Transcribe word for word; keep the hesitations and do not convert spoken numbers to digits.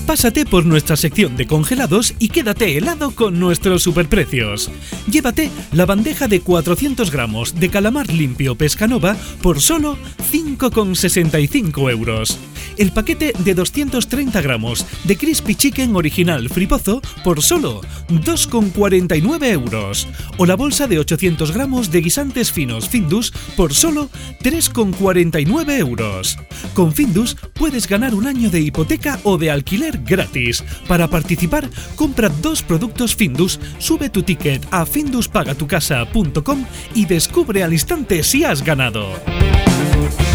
Pásate por nuestra sección de congelados y quédate helado con nuestros superprecios. Llévate la bandeja de cuatrocientos gramos de calamar limpio Pescanova por solo cinco con sesenta y cinco euros. El paquete de doscientos treinta gramos de Crispy Chicken original Fripozo por solo dos con cuarenta y nueve euros. O la bolsa de ochocientos gramos de guisantes finos Findus por solo tres con cuarenta y nueve euros. Con Findus puedes ganar un año de hipoteca o de alquiler gratis. Para participar, compra dos productos Findus, sube tu ticket a findus paga tu casa punto com y descubre al instante si has ganado.